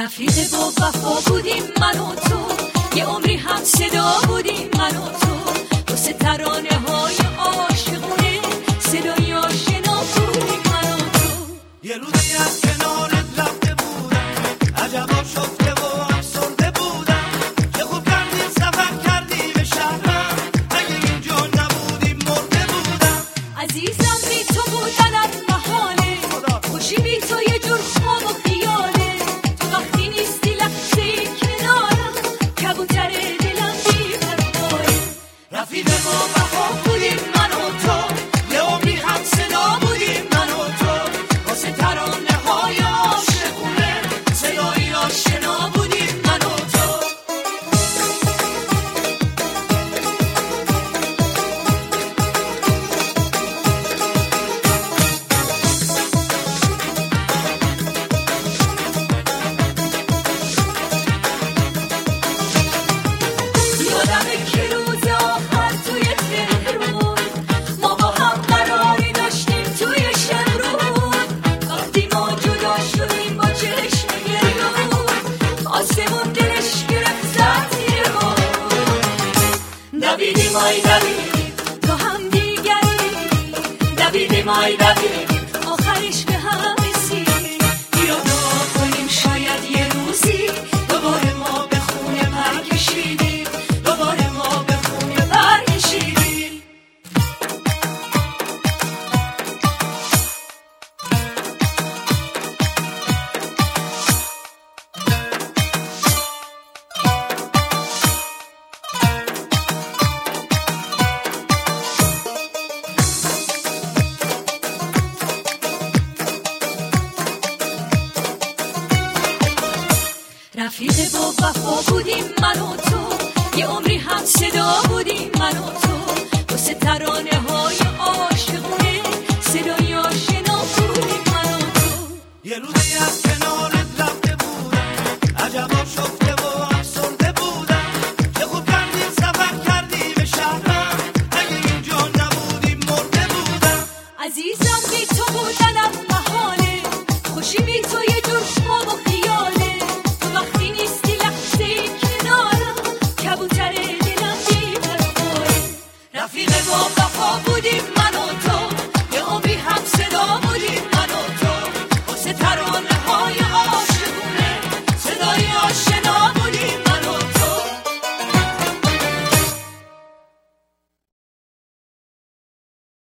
رفیق با وفا بودیم من و تو، یه عمری هم صدا بودیم من و تو، واسه ترانه های عاشقونه صدای آشنا بودیم من و تو. یه روزی از کنارت رفته بودم، عجبا شفته و افسرده بودم، چه خوب کردی سفر کردی به شهرم، اگه اینجا نبودیم مرده بودم. عزیزم بی تو بودنم محاله، خوشی بی تو یه جور خواب و خیاله، تو وقتی نیستی لحظه‌ای کنارم، کبوتر دلم بی پروانه. رفیق ما وفا بودیم من و تو، یه عمری هم صدا بودیم من و تو، واسه ترانه های عاشقونه صدای آشنا بودیم من و تو. یادمه که روز آخر توی تهرون ما با هم قراری داشتیم توی شمرون، وقتی ما جدا شدیم با چشم گریون، آسمون دلش گرفت زد زیر ما. دویدیم آی دویدیم تو هم دیگری، دویدیم آی دویدیم آخرش به هم رسیدیم. بیا دعا کنیم شاید یه روزی دوباره ما به خونه برکشیدیم، دوباره ما به خونه برکشیدیم. رفیق با وفا بودیم من و تو، یه عمری هم صدا بودیم من و تو، واسه ترانه های عاشقونه صدای آشنا بودیم من و تو. یه روزی از کنارت رفته بودم، عجبا شفته و افسرده بودم، چه خوب کردی سفر کردی به شهرم، اگه اینجا نبودیم مرده بودم. عزیزم بی تو بودنم محاله، خوشی بی تو یه جور خواب و خیاله، تو وقتی نیستی لحظه‌ای کنارم، کبوتر دلم بی پروانه. رفیق با وفا بودیم من و تو، یه عمری هم صدا بودیم من و تو، واسه ترانه های